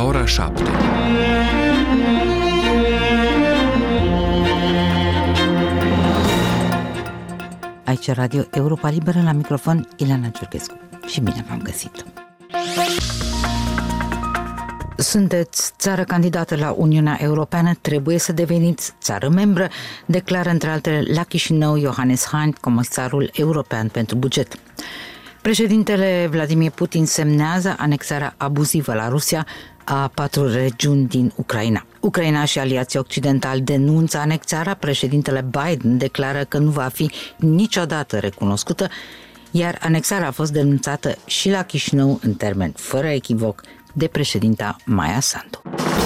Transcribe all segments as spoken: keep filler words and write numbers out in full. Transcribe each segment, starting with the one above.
ora șapte. Aici Radio Europa Liberă, la microfon Ileana Ciurchescu. Și bine v-am găsit! Sunteți țară candidată la Uniunea Europeană, trebuie să deveniți țară membră, declară între altele la Chișinău Johannes Hahn, comisarul european pentru buget. Președintele Vladimir Putin semnează anexarea abuzivă la Rusia a patru regiuni din Ucraina. Ucraina și aliații occidentali denunță anexarea, președintele Biden declară că nu va fi niciodată recunoscută, iar anexarea a fost denunțată și la Chișinău în termen fără echivoc de președinta Maia Sandu.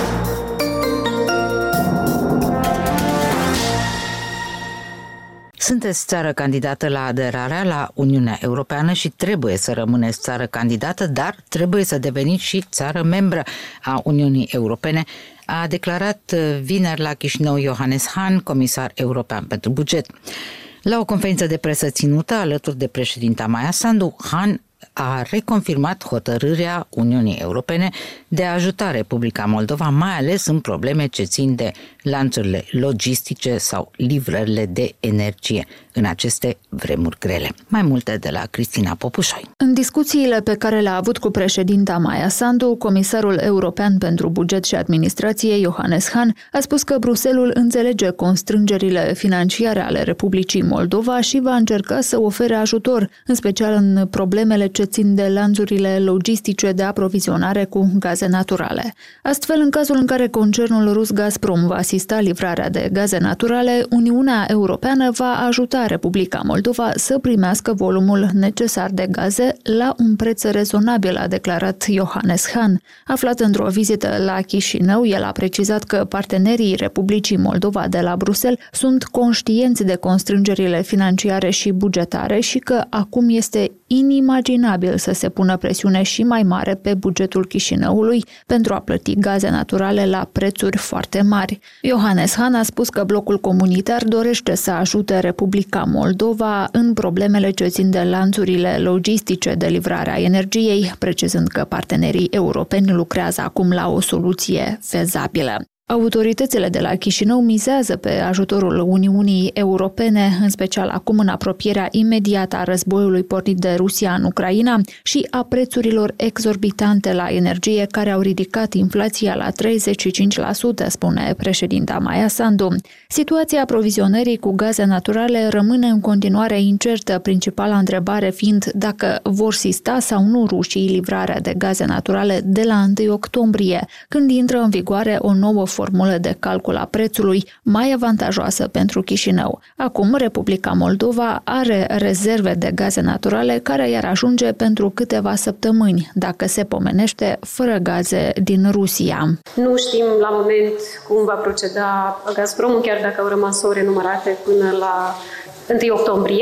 Sunteți țară candidată la aderarea la Uniunea Europeană și trebuie să rămâneți țară candidată, dar trebuie să deveniți și țară membră a Uniunii Europene, a declarat vineri la Chișinău Johannes Hahn, comisar european pentru buget. La o conferință de presă ținută alături de președinta Maia Sandu, Hahn a reconfirmat hotărârea Uniunii Europene de a ajuta Republica Moldova, mai ales în probleme ce țin de lanțurile logistice sau livrările de energie în aceste vremuri grele. Mai multe de la Cristina Popușoi. În discuțiile pe care le-a avut cu președinta Maia Sandu, comisarul european pentru buget și administrație Johannes Hahn a spus că Bruxelles înțelege constrângerile financiare ale Republicii Moldova și va încerca să ofere ajutor, în special în problemele ce țin de lanțurile logistice de aprovizionare cu gaze naturale. Astfel, în cazul în care concernul rus Gazprom va asista livrarea de gaze naturale, Uniunea Europeană va ajuta Republica Moldova să primească volumul necesar de gaze la un preț rezonabil, a declarat Johannes Hahn. Aflat într-o vizită la Chișinău, el a precizat că partenerii Republicii Moldova de la Bruxelles sunt conștienți de constrângerile financiare și bugetare și că acum este inimaginabil să se pună presiune și mai mare pe bugetul Chișinăului pentru a plăti gaze naturale la prețuri foarte mari. Johannes Hahn a spus că blocul comunitar dorește să ajute Republica Moldova în problemele ce țin de lanțurile logistice de livrare a energiei, precizând că partenerii europeni lucrează acum la o soluție fezabilă. Autoritățile de la Chișinău mizează pe ajutorul Uniunii Europene, în special acum în apropierea imediată a războiului pornit de Rusia în Ucraina și a prețurilor exorbitante la energie care au ridicat inflația la treizeci și cinci la sută, spune președinta Maia Sandu. Situația aprovizionării cu gaze naturale rămâne în continuare incertă, principala întrebare fiind dacă vor sista sau nu rușii livrarea de gaze naturale de la întâi octombrie, când intră în vigoare o nouă formulă de calcul a prețului mai avantajoasă pentru Chișinău. Acum, Republica Moldova are rezerve de gaze naturale care i-ar ajunge pentru câteva săptămâni, dacă se pomenește, fără gaze din Rusia. Nu știm la moment cum va proceda Gazprom, chiar dacă au rămas ore numărate până la întâi octombrie.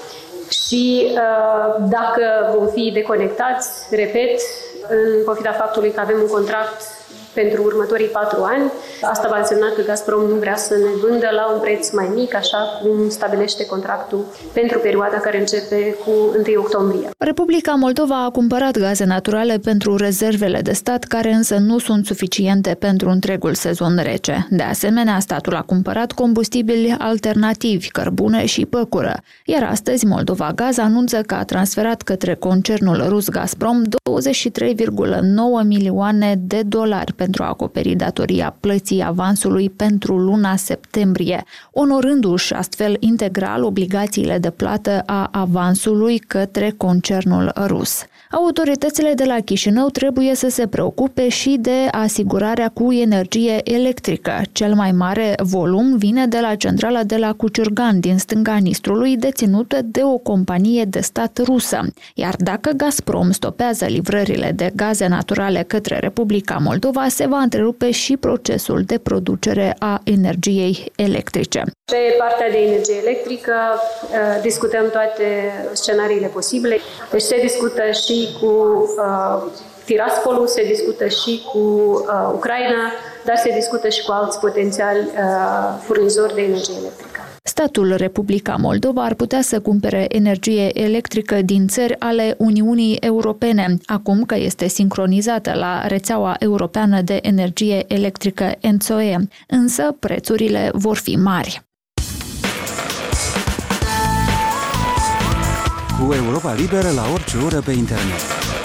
Și dacă vom fi deconectați, repet, în pofida faptului că avem un contract pentru următorii patru ani. Asta va însemna că Gazprom nu vrea să ne vândă la un preț mai mic, așa cum stabilește contractul pentru perioada care începe cu întâi octombrie. Republica Moldova a cumpărat gaze naturale pentru rezervele de stat, care însă nu sunt suficiente pentru întregul sezon rece. De asemenea, statul a cumpărat combustibili alternativi, cărbune și păcură. Iar astăzi, Moldova Gaz anunță că a transferat către concernul rus Gazprom douăzeci și trei virgulă nouă milioane de dolari pentru a acoperi datoria plății avansului pentru luna septembrie, onorându-și astfel integral obligațiile de plată a avansului către concernul rus. Autoritățile de la Chișinău trebuie să se preocupe și de asigurarea cu energie electrică. Cel mai mare volum vine de la centrala de la Cuciurgan din stânga Nistrului, deținută de o companie de stat rusă. Iar dacă Gazprom stopează livrările de gaze naturale către Republica Moldova, se va întrerupe și procesul de producere a energiei electrice. Pe partea de energie electrică discutăm toate scenariile posibile. Deci se discută și cu uh, Tiraspolul, se discută și cu uh, Ucraina, dar se discută și cu alți potențiali uh, furnizori de energie electrică. statul Republica Moldova ar putea să cumpere energie electrică din țări ale Uniunii Europene, acum că este sincronizată la rețeaua europeană de energie electrică E N T S O E, însă prețurile vor fi mari. Cu Europa Liberă la orice oră pe internet.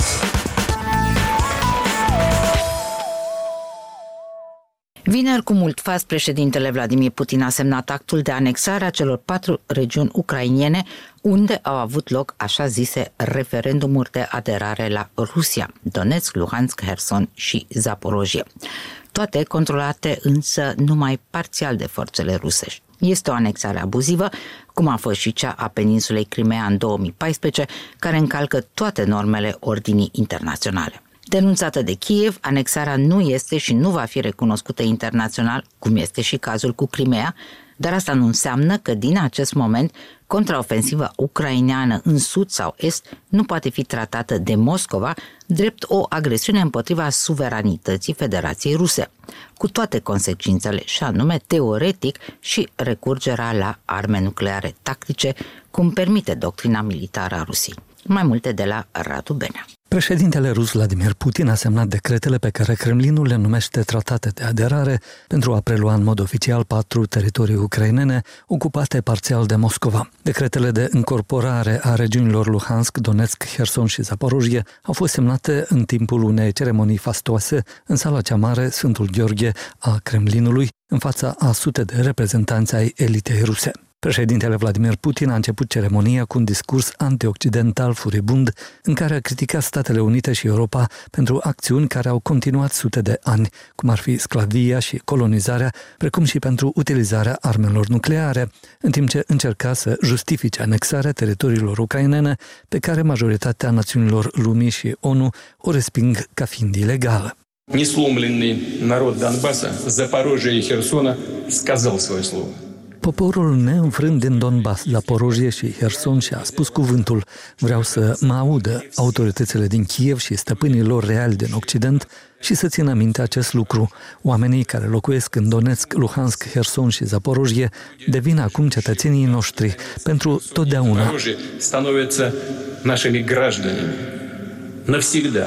Vineri, cu mult fast, președintele Vladimir Putin a semnat actul de anexare a celor patru regiuni ucrainene unde au avut loc așa zise referendumuri de aderare la Rusia, Donetsk, Luhansk, Herson și Zaporojie. Toate controlate însă numai parțial de forțele rusești. Este o anexare abuzivă, cum a fost și cea a peninsulei Crimea în două mii paisprezece, care încalcă toate normele ordinii internaționale. Denunțată de Kiev, anexarea nu este și nu va fi recunoscută internațional, cum este și cazul cu Crimea, dar asta nu înseamnă că din acest moment contraofensiva ucraineană în sud sau est nu poate fi tratată de Moscova drept o agresiune împotriva suveranității Federației Ruse, cu toate consecințele, și anume teoretic și recurgerea la arme nucleare tactice, cum permite doctrina militară a Rusiei. Mai multe de la Radu Benea. Președintele rus Vladimir Putin a semnat decretele pe care Kremlinul le numește tratate de aderare pentru a prelua în mod oficial patru teritorii ucrainene ocupate parțial de Moscova. Decretele de încorporare a regiunilor Luhansk, Donetsk, Herson și Zaporojie au fost semnate în timpul unei ceremonii fastoase în sala cea mare Sfântul Gheorghe a Kremlinului, în fața a sute de reprezentanți ai elitei ruse. Președintele Vladimir Putin a început ceremonia cu un discurs antioccidental furibund în care a criticat Statele Unite și Europa pentru acțiuni care au continuat sute de ani, cum ar fi sclavia și colonizarea, precum și pentru utilizarea armelor nucleare, în timp ce încerca să justifice anexarea teritoriilor ucrainene pe care majoritatea națiunilor lumii și ONU o resping ca fiind ilegală. Несломленный народ Донбасса, Запорожья и Херсона сказал свое слово. Poporul neînfrânt din Donbass, Zaporojie și Herson și-a spus cuvântul. Vreau să mă audă autoritățile din Kiev și stăpânii lor reali din Occident și să țină minte acest lucru. Oamenii care locuiesc în Donetsk, Luhansk, Herson și Zaporojie devin acum cetățenii noștri pentru totdeauna. Становятся нашими гражданами навсегда.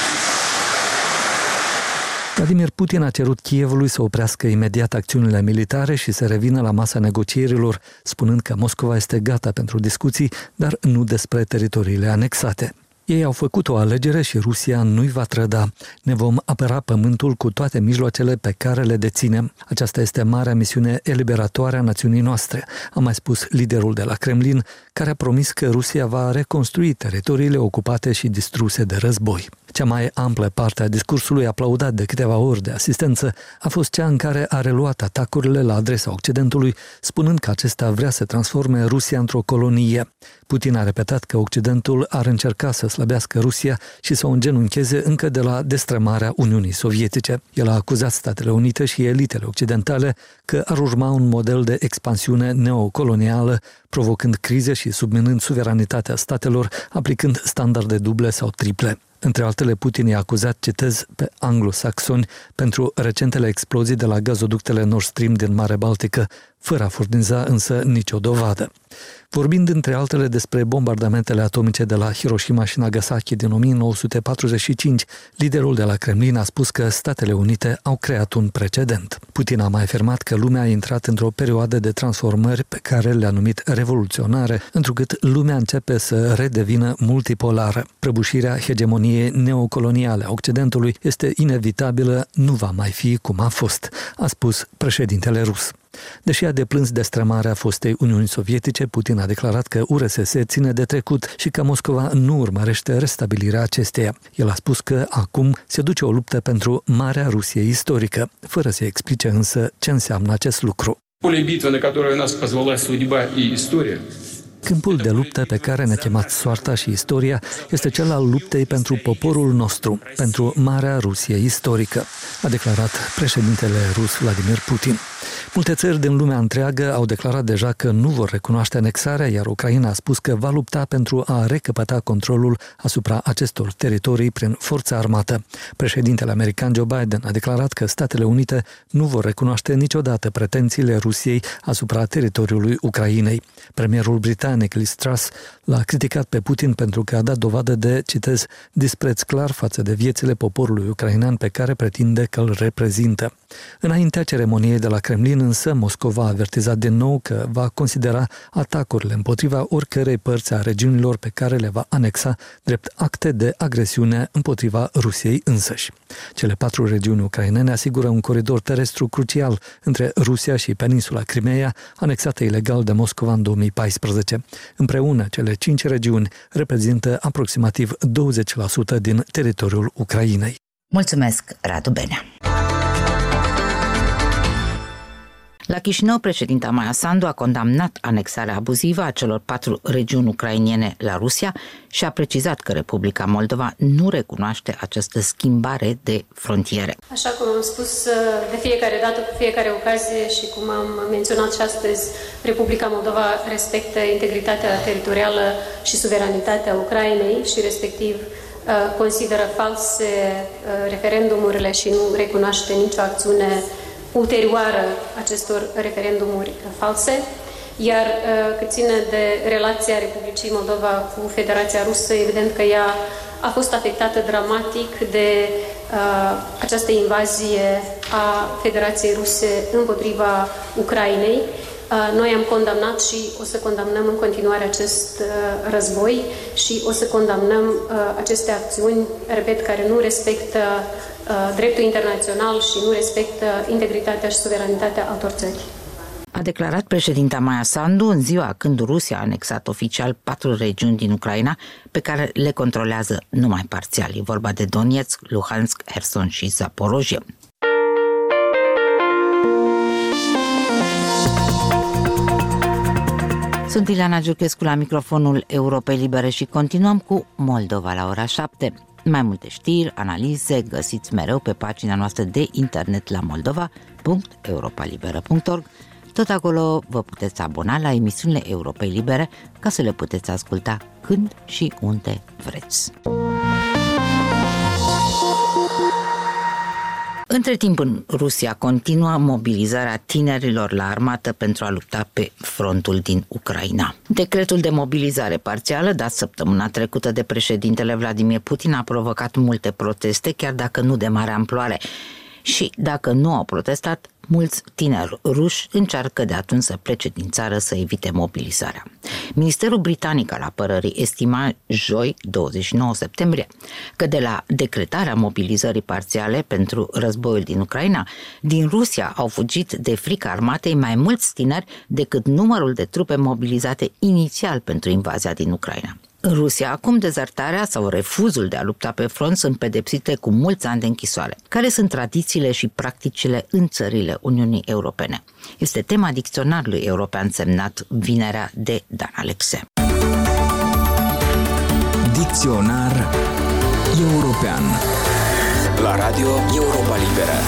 Vladimir Putin a cerut Kievului să oprească imediat acțiunile militare și să revină la masa negocierilor, spunând că Moscova este gata pentru discuții, dar nu despre teritoriile anexate. Ei au făcut o alegere și Rusia nu-i va trăda. Ne vom apăra pământul cu toate mijloacele pe care le deținem. Aceasta este marea misiune eliberatoare a națiunii noastre, a mai spus liderul de la Kremlin, care a promis că Rusia va reconstrui teritoriile ocupate și distruse de război. Cea mai amplă parte a discursului, aplaudat de câteva ori de asistență, a fost cea în care a reluat atacurile la adresa Occidentului, spunând că acesta vrea să transforme Rusia într-o colonie. Putin a repetat că Occidentul ar încerca să slăbească Rusia și să o îngenuncheze încă de la destrămarea Uniunii Sovietice. El a acuzat Statele Unite și elitele occidentale că ar urma un model de expansiune neocolonială, provocând crize și subminând suveranitatea statelor, aplicând standarde duble sau triple. Între altele, Putin i-a acuzat, citez, pe anglosaxoni pentru recentele explozii de la gazoductele Nord Stream din Marea Baltică, fără a furniza însă nicio dovadă. Vorbind între altele despre bombardamentele atomice de la Hiroshima și Nagasaki din o mie nouă sute patruzeci și cinci, liderul de la Kremlin a spus că Statele Unite au creat un precedent. Putin a mai afirmat că lumea a intrat într-o perioadă de transformări pe care le-a numit revoluționare, întrucât lumea începe să redevină multipolară. Prăbușirea hegemoniei neocoloniale a Occidentului este inevitabilă, nu va mai fi cum a fost, a spus președintele rus. Deși a deplâns destrămarea fostei Uniunii Sovietice, Putin a declarat că U R S S ține de trecut și că Moscova nu urmărește restabilirea acesteia. El a spus că acum se duce o luptă pentru Marea Rusie istorică, fără să explice însă ce înseamnă acest lucru. Поле битвы, на которое нас позвала судьба и история, Câmpul de luptă pe care ne-a chemat soarta și istoria este cel al luptei pentru poporul nostru, pentru Marea Rusie istorică, a declarat președintele rus Vladimir Putin. Multe țări din lumea întreagă au declarat deja că nu vor recunoaște anexarea, iar Ucraina a spus că va lupta pentru a recăpăta controlul asupra acestor teritorii prin forța armată. Președintele american Joe Biden a declarat că Statele Unite nu vor recunoaște niciodată pretențiile Rusiei asupra teritoriului Ucrainei. Premierul britanic Liz Truss l-a criticat pe Putin pentru că a dat dovadă de, citez, dispreț clar față de viețile poporului ucrainean pe care pretinde că îl reprezintă. Înaintea ceremoniei de la Kremlin, însă, Moscova a avertizat din nou că va considera atacurile împotriva oricărei părți a regiunilor pe care le va anexa drept acte de agresiune împotriva Rusiei însăși. Cele patru regiuni ucrainene asigură un coridor terestru crucial între Rusia și peninsula Crimeea, anexată ilegal de Moscova în două mii paisprezece. Împreună, cele cinci regiuni reprezintă aproximativ douăzeci la sută din teritoriul Ucrainei. Mulțumesc, Radu Benea! La Chișinău, președinta Maia Sandu a condamnat anexarea abuzivă a celor patru regiuni ucrainene la Rusia și a precizat că Republica Moldova nu recunoaște această schimbare de frontiere. Așa cum am spus de fiecare dată, cu fiecare ocazie și cum am menționat și astăzi, Republica Moldova respectă integritatea teritorială și suveranitatea Ucrainei și respectiv consideră false referendumurile și nu recunoaște nicio acțiune ulterioară acestor referendumuri false, iar cât ține de relația Republicii Moldova cu Federația Rusă, evident că ea a fost afectată dramatic de uh, această invazie a Federației Ruse împotriva Ucrainei. Uh, noi am condamnat și o să condamnăm în continuare acest uh, război și o să condamnăm uh, aceste acțiuni, repet, care nu respectă dreptul internațional și nu respectă integritatea și suveranitatea altor țări. A declarat președinta Maia Sandu în ziua când Rusia a anexat oficial patru regiuni din Ucraina pe care le controlează numai parțial. E vorba de Donetsk, Luhansk, Herson și Zaporozhye. Sunt Ileana Giurchescu la microfonul Europei Libere și continuăm cu Moldova la ora șapte. Mai multe știri, analize găsiți mereu pe pagina noastră de internet la moldova punct europa liberă punct org. Tot acolo vă puteți abona la emisiunile Europei Libere ca să le puteți asculta când și unde vreți. Între timp, în Rusia continuă mobilizarea tinerilor la armată pentru a lupta pe frontul din Ucraina. Decretul de mobilizare parțială dat săptămâna trecută de președintele Vladimir Putin a provocat multe proteste, chiar dacă nu de mare amploare. Și dacă nu au protestat, mulți tineri ruși încearcă de atunci să plece din țară să evite mobilizarea. Ministerul Britanic al Apărării estima joi, douăzeci și nouă septembrie, că de la decretarea mobilizării parțiale pentru războiul din Ucraina, din Rusia au fugit de frica armatei mai mulți tineri decât numărul de trupe mobilizate inițial pentru invazia din Ucraina. În Rusia, acum dezertarea sau refuzul de a lupta pe front sunt pedepsite cu mulți ani de închisoare. Care sunt tradițiile și practicile în țările Uniunii Europene? Este tema dicționarului european semnat vinerea de Dan Alexe. Dicționar european la Radio Europa Liberă.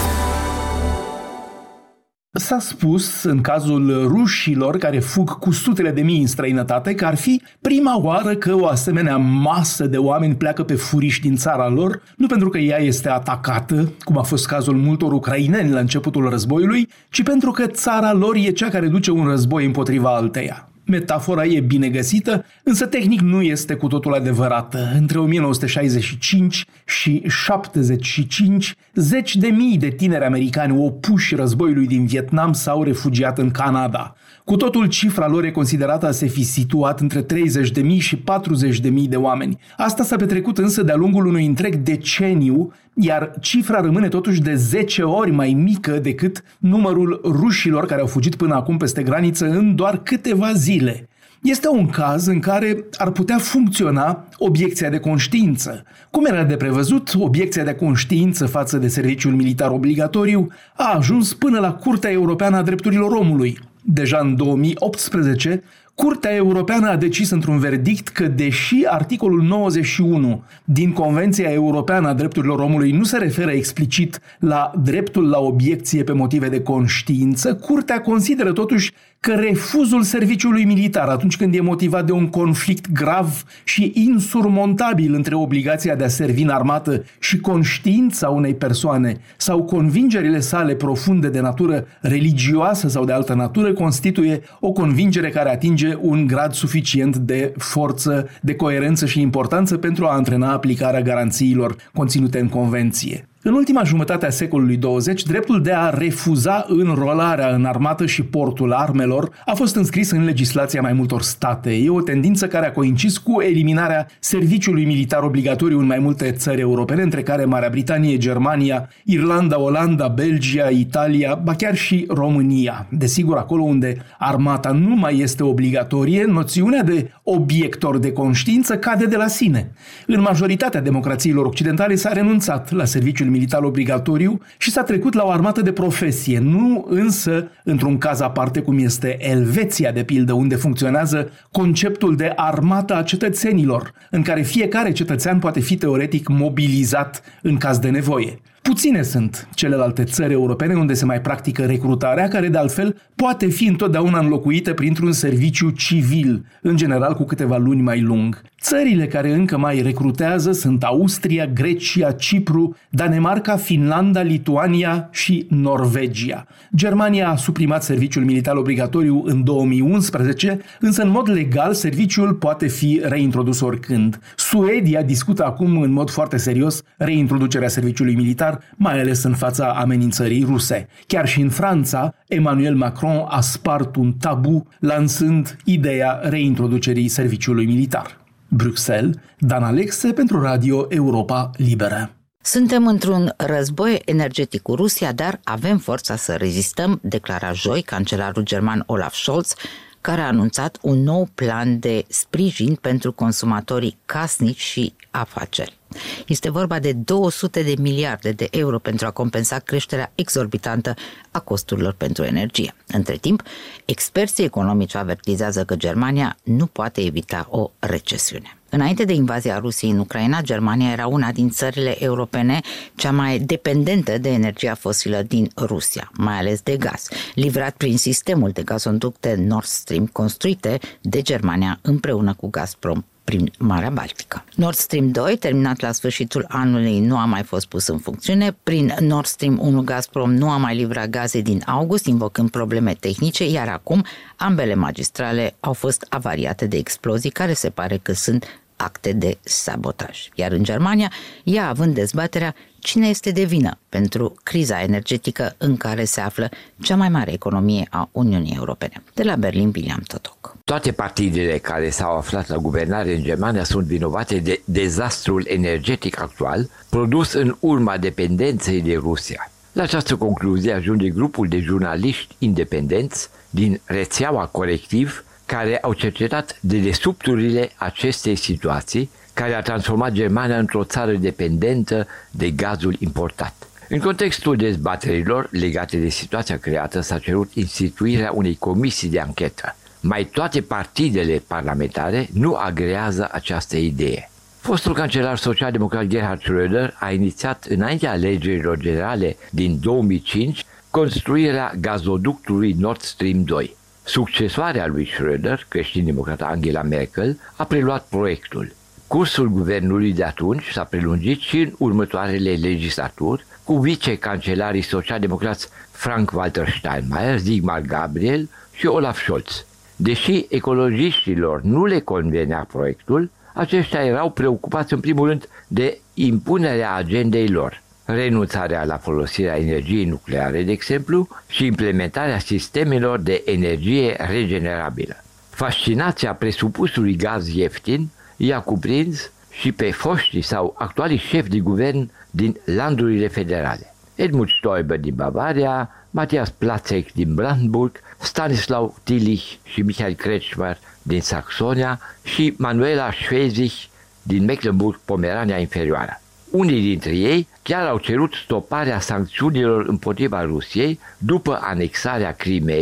S-a spus, în cazul rușilor care fug cu sutele de mii în străinătate, că ar fi prima oară că o asemenea masă de oameni pleacă pe furiș din țara lor, nu pentru că ea este atacată, cum a fost cazul multor ucraineni la începutul războiului, ci pentru că țara lor e cea care duce un război împotriva alteia. Metafora e bine găsită, însă tehnic nu este cu totul adevărată. Între o mie nouă sute șaizeci și cinci și șaptezeci și cinci, zeci de mii de tineri americani opuși războiului din Vietnam s-au refugiat în Canada. Cu totul, cifra lor e considerată a se fi situat între treizeci de mii și patruzeci de mii de oameni. Asta s-a petrecut însă de-a lungul unui întreg deceniu, iar cifra rămâne totuși de zece ori mai mică decât numărul rușilor care au fugit până acum peste graniță în doar câteva zile. Este un caz în care ar putea funcționa obiecția de conștiință. Cum era de prevăzut, obiecția de conștiință față de serviciul militar obligatoriu a ajuns până la Curtea Europeană a Drepturilor Omului. Deja în două mii optsprezece, Curtea Europeană a decis într-un verdict că, deși articolul nouăzeci și unu din Convenția Europeană a Drepturilor Omului nu se referă explicit la dreptul la obiecție pe motive de conștiință, Curtea consideră totuși că refuzul serviciului militar atunci când e motivat de un conflict grav și insurmontabil între obligația de a servi în armată și conștiința unei persoane sau convingerile sale profunde de natură religioasă sau de altă natură constituie o convingere care atinge un grad suficient de forță, de coerență și importanță pentru a antrena aplicarea garanțiilor conținute în Convenție. În ultima jumătate a secolului douăzeci, dreptul de a refuza înrolarea în armată și portul armelor a fost înscris în legislația mai multor state. E o tendință care a coincis cu eliminarea serviciului militar obligatoriu în mai multe țări europene, între care Marea Britanie, Germania, Irlanda, Olanda, Belgia, Italia, ba chiar și România. Desigur, acolo unde armata nu mai este obligatorie, noțiunea de obiector de conștiință cade de la sine. În majoritatea democrațiilor occidentale s-a renunțat la serviciul militar obligatoriu și s-a trecut la o armată de profesie, nu însă într-un caz aparte cum este Elveția, de pildă, unde funcționează conceptul de armată a cetățenilor, în care fiecare cetățean poate fi teoretic mobilizat în caz de nevoie. Puține sunt celelalte țări europene unde se mai practică recrutarea, care de altfel poate fi întotdeauna înlocuită printr-un serviciu civil, în general cu câteva luni mai lung. Țările care încă mai recrutează sunt Austria, Grecia, Cipru, Danemarca, Finlanda, Lituania și Norvegia. Germania a suprimat serviciul militar obligatoriu în două mii unsprezece, însă în mod legal serviciul poate fi reintrodus oricând. Suedia discută acum în mod foarte serios reintroducerea serviciului militar, mai ales în fața amenințării ruse. Chiar și în Franța, Emmanuel Macron a spart un tabu lansând ideea reintroducerii serviciului militar. Bruxelles, Dan Alexe pentru Radio Europa Liberă. Suntem într-un război energetic cu Rusia, dar avem forța să rezistăm, declara joi cancelarul german Olaf Scholz, care a anunțat un nou plan de sprijin pentru consumatorii casnici și afaceri. Este vorba de două sute de miliarde de euro pentru a compensa creșterea exorbitantă a costurilor pentru energie. Între timp, experții economici avertizează că Germania nu poate evita o recesiune. Înainte de invazia Rusiei în Ucraina, Germania era una din țările europene cea mai dependentă de energia fosilă din Rusia, mai ales de gaz, livrat prin sistemul de gazoducte Nord Stream construite de Germania împreună cu Gazprom prin Marea Baltică. Nord Stream doi, terminat la sfârșitul anului, nu a mai fost pus în funcțiune. Prin Nord Stream unu, Gazprom nu a mai livrat gaze din august, invocând probleme tehnice, iar acum ambele magistrale au fost avariate de explozii care se pare că sunt acte de sabotaj. Iar în Germania, ea având dezbaterea cine este de vină pentru criza energetică în care se află cea mai mare economie a Uniunii Europene. De la Berlin, William Totoc. Toate partidele care s-au aflat la guvernare în Germania sunt vinovate de dezastrul energetic actual, produs în urma dependenței de Rusia. La această concluzie ajunge grupul de jurnaliști independenți din rețeaua Corectiv, care au cercetat dedesubturile acestei situații, care a transformat Germania într-o țară dependentă de gazul importat. În contextul dezbaterilor legate de situația creată, s-a cerut instituirea unei comisii de anchetă. Mai toate partidele parlamentare nu agrează această idee. Fostul cancelar social-democrat Gerhard Schröder a inițiat înaintea alegerilor generale din două mii cinci construirea gazoductului Nord Stream doi. Succesoarea lui Schröder, creștin-democrata Angela Merkel, a preluat proiectul. Cursul guvernului de atunci s-a prelungit și în următoarele legislaturi, cu vicecancelarii social-democrați Frank-Walter Steinmeier, Sigmar Gabriel și Olaf Scholz. Deși ecologiștilor nu le convenea proiectul, aceștia erau preocupați în primul rând de impunerea agendei lor, renunțarea la folosirea energiei nucleare, de exemplu, și implementarea sistemelor de energie regenerabilă. Fascinația presupusului gaz ieftin i-a cuprins și pe foștii sau actualii șefi de guvern din landurile federale. Edmund Stoiber din Bavaria, Matthias Platzek din Brandenburg, Stanislaw Tillich și Michael Kretschmer din Saxonia și Manuela Schwesig din Mecklenburg-Pomerania Inferioară. Unii dintre ei chiar au cerut stoparea sancțiunilor împotriva Rusiei după anexarea Crimeei,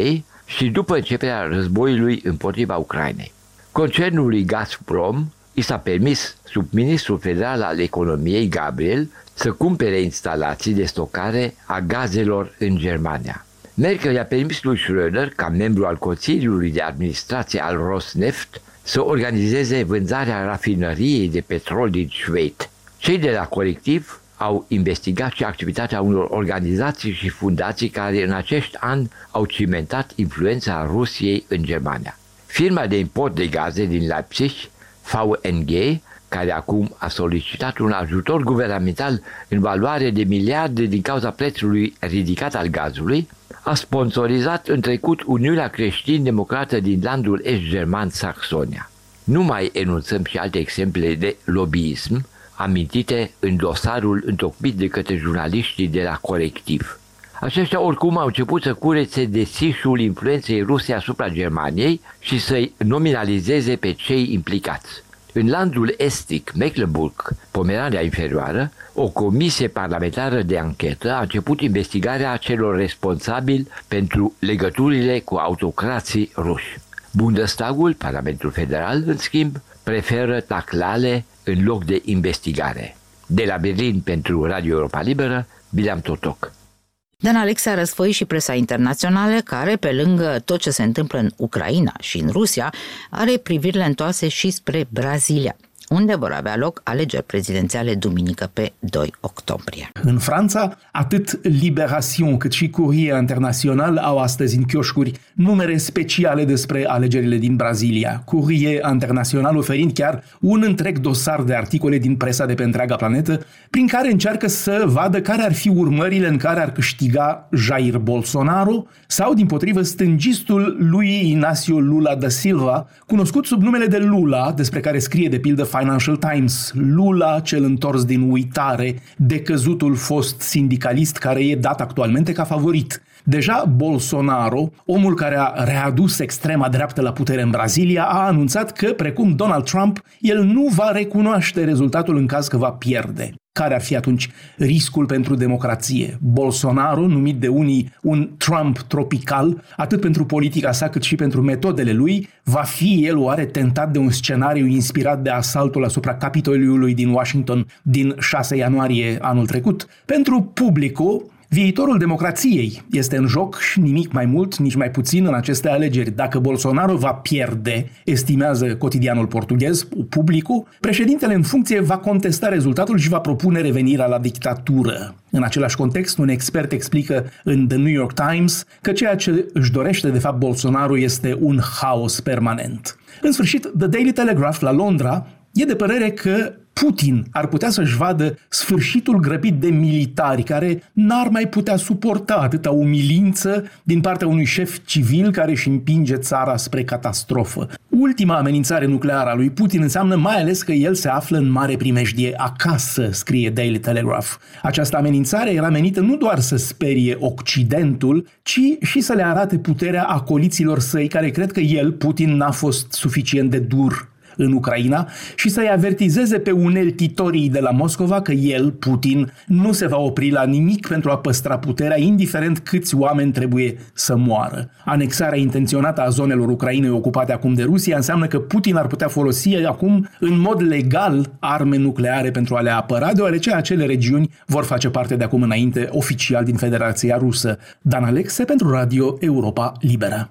și după începerea războiului împotriva Ucrainei. Concernului Gazprom i s-a permis sub ministrul federal al economiei, Gabriel, să cumpere instalații de stocare a gazelor în Germania. Merkel i-a permis lui Schröder, ca membru al Consiliului de Administrație al Rosneft, să organizeze vânzarea rafinăriei de petrol din Schwedt. Cei de la colectiv au investigat și activitatea unor organizații și fundații care în acești ani au cimentat influența Rusiei în Germania. Firma de import de gaze din Leipzig, V N G, care acum a solicitat un ajutor guvernamental în valoare de miliarde din cauza prețului ridicat al gazului, a sponsorizat în trecut Uniunea Creștin-Democrată din landul est-german Saxonia. Nu mai enunțăm și alte exemple de lobbyism amintite în dosarul întocmit de către jurnaliștii de la colectiv. Aceștia oricum au început să curețe desișul influenței ruse asupra Germaniei și să-i nominalizeze pe cei implicați. În landul estic, Mecklenburg, Pomerania Inferioară, o comisie parlamentară de anchetă a început investigarea celor responsabili pentru legăturile cu autocrații ruși. Bundestagul, Parlamentul Federal, în schimb, preferă taclale în loc de investigare. De la Berlin pentru Radio Europa Liberă, Bileam Totoc. Dan Alexe a răsfoit și presa internațională, care, pe lângă tot ce se întâmplă în Ucraina și în Rusia, are privirile întoarse și spre Brazilia, unde vor avea loc alegeri prezidențiale duminică pe doi octombrie. În Franța, atât Libération cât și Courrier International au astăzi în chioșcuri numere speciale despre alegerile din Brazilia. Courrier International oferind chiar un întreg dosar de articole din presa de pe întreaga planetă, prin care încearcă să vadă care ar fi urmările în care ar câștiga Jair Bolsonaro sau, dimpotrivă, stângistul lui Inácio Lula da Silva, cunoscut sub numele de Lula, despre care scrie de pildă Financial Times. Lula, cel întors din uitare, decăzutul fost sindicalist care e dat actualmente ca favorit. Deja Bolsonaro, omul care a readus extrema dreaptă la putere în Brazilia, a anunțat că, precum Donald Trump, el nu va recunoaște rezultatul în caz că va pierde. Care ar fi atunci riscul pentru democrație? Bolsonaro, numit de unii un Trump tropical, atât pentru politica sa cât și pentru metodele lui, va fi el oare tentat de un scenariu inspirat de asaltul asupra Capitoliului din Washington din șase ianuarie anul trecut? Pentru Publico, viitorul democrației este în joc și nimic mai mult, nici mai puțin în aceste alegeri. Dacă Bolsonaro va pierde, estimează cotidianul portughez Publico, președintele în funcție va contesta rezultatul și va propune revenirea la dictatură. În același context, un expert explică în The New York Times că ceea ce își dorește de fapt Bolsonaro este un haos permanent. În sfârșit, The Daily Telegraph la Londra e de părere că Putin ar putea să-și vadă sfârșitul grăbit de militari care n-ar mai putea suporta atâta umilință din partea unui șef civil care își împinge țara spre catastrofă. Ultima amenințare nucleară a lui Putin înseamnă mai ales că el se află în mare primejdie acasă, scrie Daily Telegraph. Această amenințare era menită nu doar să sperie Occidentul, ci și să le arate puterea acoliților săi care cred că el, Putin, n-a fost suficient de dur în Ucraina și să-i avertizeze pe uneltitorii de la Moscova că el, Putin, nu se va opri la nimic pentru a păstra puterea, indiferent câți oameni trebuie să moară. Anexarea intenționată a zonelor Ucrainei ocupate acum de Rusia înseamnă că Putin ar putea folosi acum în mod legal arme nucleare pentru a le apăra, deoarece acele regiuni vor face parte de acum înainte oficial din Federația Rusă. Dan Alexe pentru Radio Europa Liberă.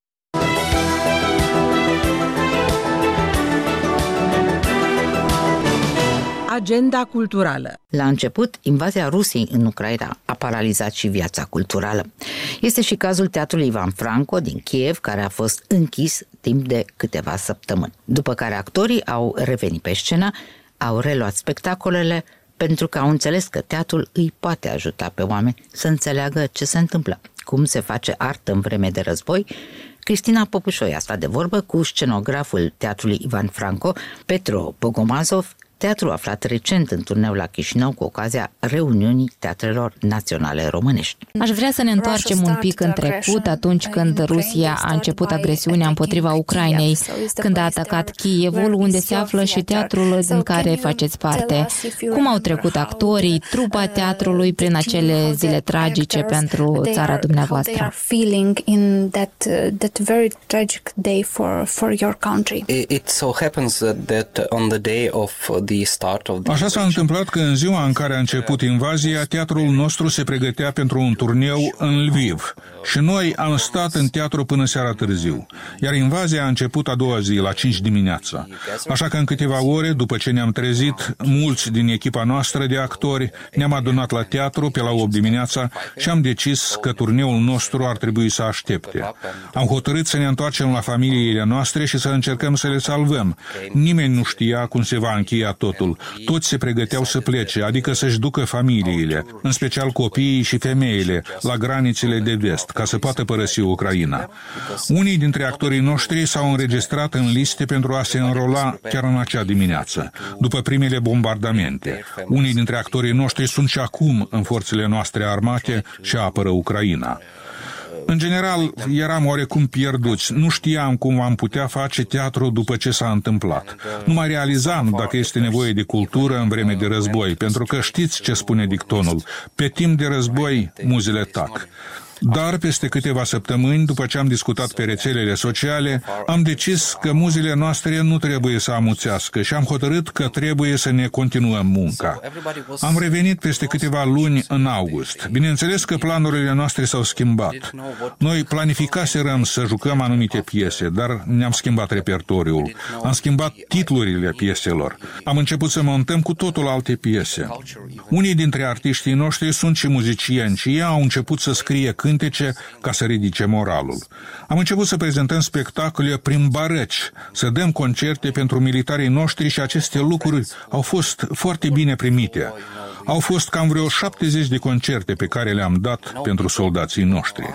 Agenda culturală. La început, invazia Rusiei în Ucraina a paralizat și viața culturală. Este și cazul Teatrului Ivan Franco din Kiev, care a fost închis timp de câteva săptămâni. După care actorii au revenit pe scenă, au reluat spectacolele, pentru că au înțeles că teatrul îi poate ajuta pe oameni să înțeleagă ce se întâmplă, cum se face artă în vreme de război. Cristina Popușoi a stat de vorbă cu scenograful Teatrului Ivan Franco, Petro Bogomazov, teatru aflat recent în turneu la Chișinău cu ocazia reuniunii teatrelor naționale românești. Aș vrea să ne întoarcem un pic în trecut, atunci când Rusia a început agresiunea împotriva Ucrainei, când a atacat Kievul, unde se află și teatrul din care faceți parte. Cum au trecut actorii, trupa teatrului prin acele zile tragice pentru țara dumneavoastră? Așa s-a întâmplat că în ziua în care a început invazia, teatrul nostru se pregătea pentru un turneu în Lviv și noi am stat în teatru până seara târziu, iar invazia a început a doua zi, la cinci dimineața. Așa că în câteva ore, după ce ne-am trezit, mulți din echipa noastră de actori ne-am adunat la teatru pe la opt dimineața și am decis că turneul nostru ar trebui să aștepte. Am hotărât să ne întoarcem la familiile noastre și să încercăm să le salvăm. Nimeni nu știa cum se va încheia totul. Toți se pregăteau să plece, adică să-și ducă familiile, în special copiii și femeile, la granițele de vest, ca să poată părăsi Ucraina. Unii dintre actorii noștri s-au înregistrat în liste pentru a se înrola chiar în acea dimineață, după primele bombardamente. Unii dintre actorii noștri sunt și acum în forțele noastre armate și apără Ucraina. În general, eram oarecum pierduți. Nu știam cum am putea face teatru după ce s-a întâmplat. Nu mai realizam dacă este nevoie de cultură în vreme de război, pentru că știți ce spune dictonul: pe timp de război, muzele tac. Dar peste câteva săptămâni, după ce am discutat pe rețelele sociale, am decis că muzele noastre nu trebuie să amuțească și am hotărât că trebuie să ne continuăm munca. Am revenit peste câteva luni în august. Bineînțeles că planurile noastre s-au schimbat. Noi planificaserăm să jucăm anumite piese, dar ne-am schimbat repertoriul. Am schimbat titlurile pieselor. Am început să montăm cu totul alte piese. Unii dintre artiștii noștri sunt și muzicieni și ei au început să scrie cântece ca să ridice moralul. Am început să prezentăm spectacole prin barăci, să dăm concerte pentru militarii noștri și aceste lucruri au fost foarte bine primite. Au fost cam vreo șaptezeci de concerte pe care le-am dat pentru soldații noștri.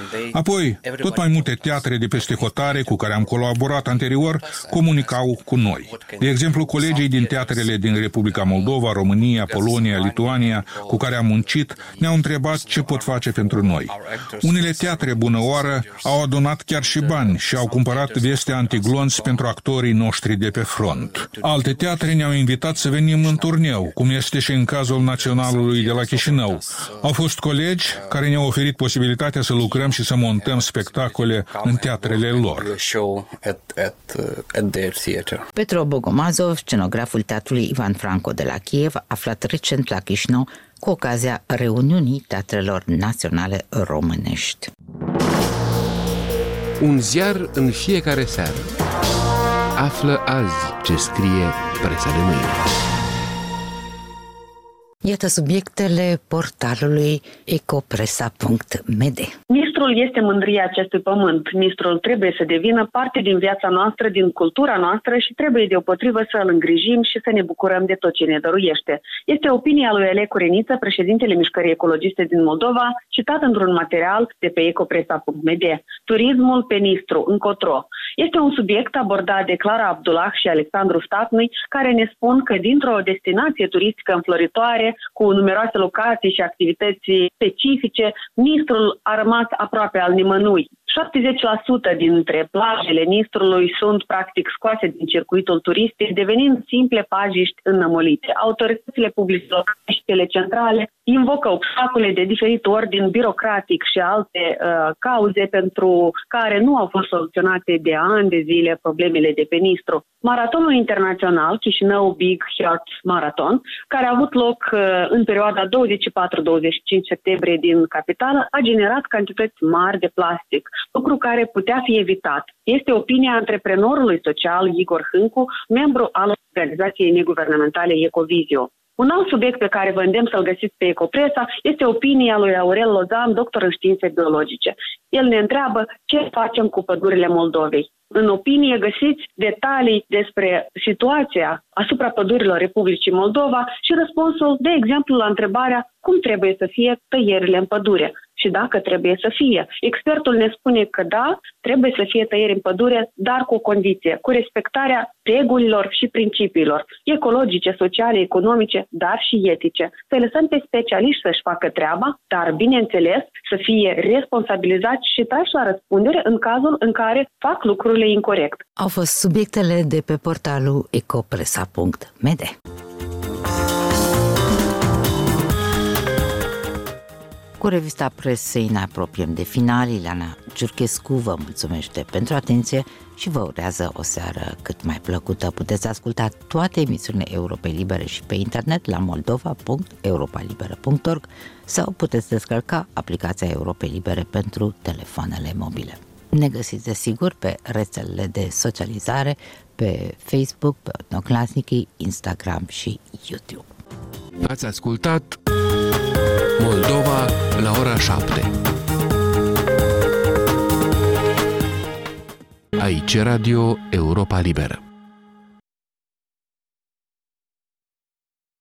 Apoi, tot mai multe teatre de peste hotare cu care am colaborat anterior comunicau cu noi. De exemplu, colegii din teatrele din Republica Moldova, România, Polonia, Lituania, cu care am muncit, ne-au întrebat ce pot face pentru noi. Unele teatre bună oară au adunat chiar și bani și au cumpărat veste antiglonți pentru actorii noștri de pe front. Alte teatre ne-au invitat să venim în turneu, cum este și în cazul Naționalului de la Chișinău. Au fost colegi care ne-au oferit posibilitatea să lucrăm și să montăm spectacole în teatrele lor. Petro Bogomazov, scenograful teatrului Ivan Franco de la Kiev, aflat recent la Chișinău cu ocazia reuniunii teatrelor naționale românești. Un ziar în fiecare seară. Află azi ce scrie presa de mâine. Iată subiectele portalului ecopresa punct m d. Mistrul este mândria acestui pământ. Mistrul trebuie să devină parte din viața noastră, din cultura noastră și trebuie deopotrivă să îl îngrijim și să ne bucurăm de tot ce ne dăruiește. Este opinia lui Ele Cureniță, președintele Mișcării Ecologiste din Moldova, citat într-un material de pe ecopresa punct m d. Turismul pe Nistru, încotro. Este un subiect abordat de Clara Abdullah și Alexandru Statnui, care ne spun că dintr-o destinație turistică înfloritoare, cu numeroase locații și activități specifice, Nistrul a rămas aproape al nimănui. șaptezeci la sută dintre plajele Nistrului sunt practic scoase din circuitul turistic, devenind simple pajiști înnămolite. Autoritățile publice locale și cele centrale invocă obstacole de diferit ordin birocratic și alte uh, cauze pentru care nu au fost soluționate de ani de zile problemele de pe Nistru. Maratonul internațional Chișinău Big Heart Marathon, care a avut loc uh, în perioada douăzeci și patru douăzeci și cinci septembrie din capitală, a generat cantități mari de plastic, lucru care putea fi evitat. Este opinia antreprenorului social Igor Hâncu, membru al organizației neguvernamentale Ecovizio. Un alt subiect pe care vă îndemn să-l găsiți pe Ecopresa este opinia lui Aurel Lozan, doctor în științe biologice. El ne întreabă ce facem cu pădurile Moldovei. În opinie găsiți detalii despre situația asupra pădurilor Republicii Moldova și răspunsul, de exemplu, la întrebarea cum trebuie să fie tăierile în pădure. și dacă trebuie să fie. Expertul ne spune că da, trebuie să fie tăieri în pădure, dar cu o condiție, cu respectarea regulilor și principiilor ecologice, sociale, economice, dar și etice. Să lăsăm pe specialiști să-și facă treaba, dar, bineînțeles, să fie responsabilizați și trași la răspundere în cazul în care fac lucrurile incorrect. Au fost subiectele de pe portalul ecopresa punct m d. Cu revista presei ne apropiem de final. Ileana Ciurchescu vă mulțumește pentru atenție și vă urează o seară cât mai plăcută. Puteți asculta toate emisiunile Europei Libere și pe internet la moldova punct europa liberă punct org sau puteți descărca aplicația Europei Libere pentru telefoanele mobile. Ne găsiți desigur pe rețelele de socializare, pe Facebook, pe Odnoclasnici, Instagram și YouTube. Ați ascultat Moldova la ora șapte. Aici Radio Europa Liberă.